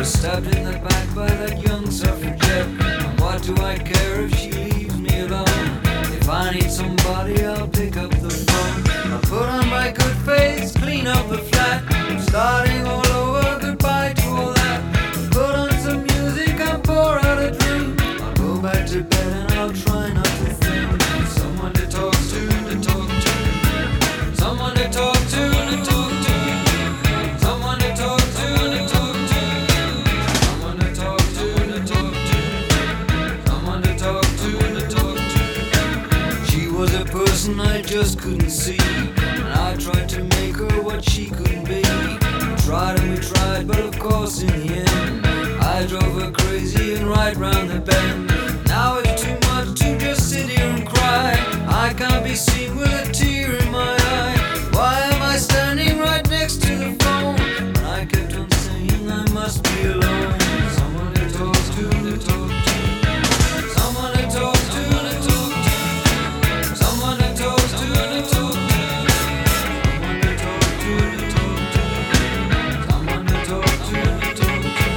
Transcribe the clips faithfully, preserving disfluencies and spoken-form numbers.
was stabbed in the back by that young suffragette. And what do I care if she leaves me alone? If I need somebody, I'll pick up the phone. I'll put on my good face, clean up the flat. I'm starting all over, goodbye to all that. Put on some music and pour out a drink. I'll go back to bed and I'll try not to think. Someone to talk to, to talk to. Someone to talk to, to talk to. Someone to talk to, to talk to. Someone to talk to, to talk to. Someone to talk to, to talk to. She was a person I just couldn't see, and I tried to make her what she couldn't be. We tried and we tried, but of course in the end I drove her crazy and right round the bend. Now it's too much to just sit here and cry. I can't be seen with a tear in my eye. Why am I standing right next to the phone when I kept on saying I must be alone? Someone to talk to, to talk to. Someone to talk to, to talk to. Someone to talk to, to talk to. Someone to talk to, to talk to. Someone to talk to, to talk to.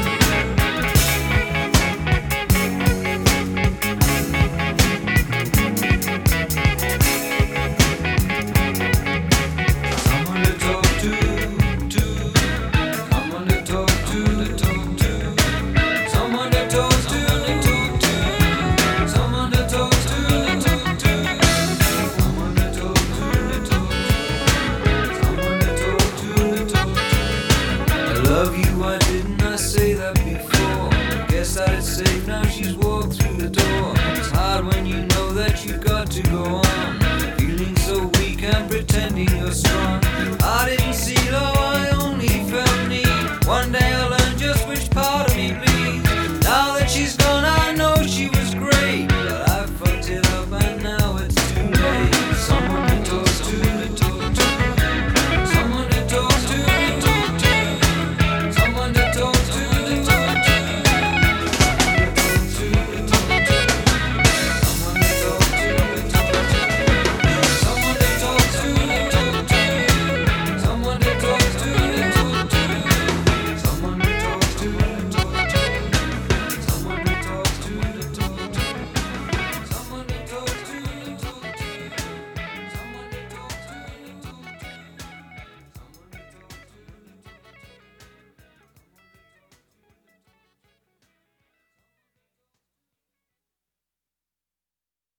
Love you, why didn't I say that before? Guess that it's safe now, she's walked through the door. It's hard when you know that you got to go on, feeling so weak and pretending you're strong. I didn't see love, I only felt need. One day I'll learn just which part